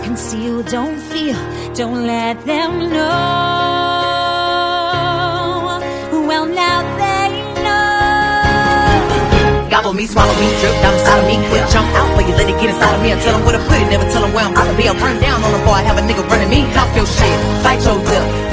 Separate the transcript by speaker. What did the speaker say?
Speaker 1: conceal, don't feel, don't let them know. Well, now they know.
Speaker 2: Gobble me, swallow me, drip down inside of me. Quick jump out for you, let it get inside of me. I tell them where to put it, never tell them where I'm about to be. I'll burn down on the bar, have a nigga running me. Talk your shit, fight your dip.